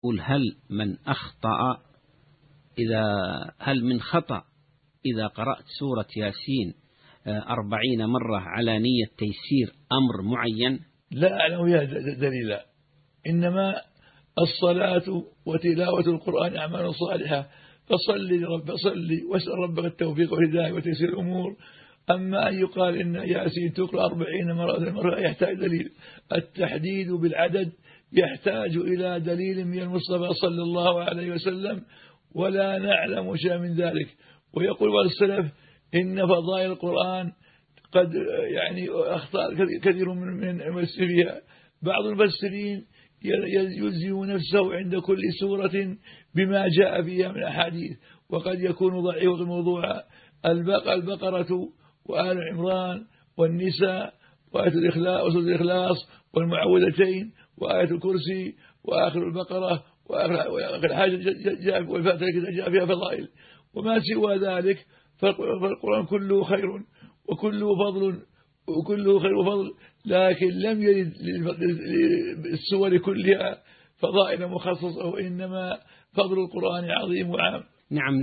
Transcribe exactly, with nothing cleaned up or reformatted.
قل هل من أخطأ إذا هل من خطأ إذا قرأت سورة ياسين أربعين مرة على نية تيسير أمر معين؟ لا أعلم بها دليلا، إنما الصلاة وتلاوة القرآن أعمال صالحة، فصلي لرب صلي واسأل ربك التوفيق والهداية وتيسير الأمور. أما أن يقال إن ياسين تقرأ أربعين مرة مرة يحتاج دليل. التحديد بالعدد يحتاج إلى دليل من المصطفى صلى الله عليه وسلم، ولا نعلم شيئا من ذلك. ويقول بعض السلف إن فضائل القرآن قد يعني أخطاء كثير من المفسرين. بعض المفسرين يلزم نفسه عند كل سورة بما جاء فيها من أحاديث، وقد يكون ضعيف الموضوع. البقرة وآل عمران والنساء وآية الإخلاص والمعوذتين وآية الكرسي وآخر البقرة وآخر حاجة جاء والفاتحة جاء فيها فضائل. وما سوى ذلك فالقرآن كله خير وكله فضل وكله خير وفضل، لكن لم يرد للسور كلها فضائل مخصصة، وإنما فضل القرآن عظيم وعام. نعم.